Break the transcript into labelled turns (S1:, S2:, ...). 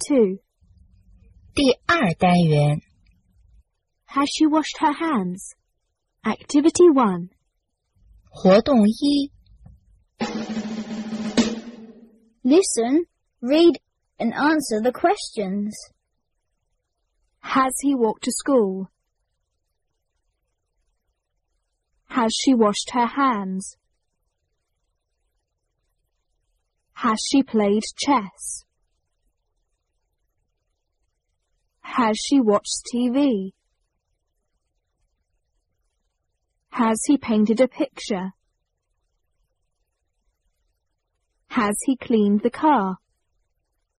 S1: 2.
S2: 第二单元
S1: Has she washed her hands? Activity 1.
S2: 活动1
S3: Listen, read, and answer the questions.
S1: Has he walked to school? Has she washed her hands? Has she played chess? Has she watched TV? Has he painted a picture? Has he cleaned the car?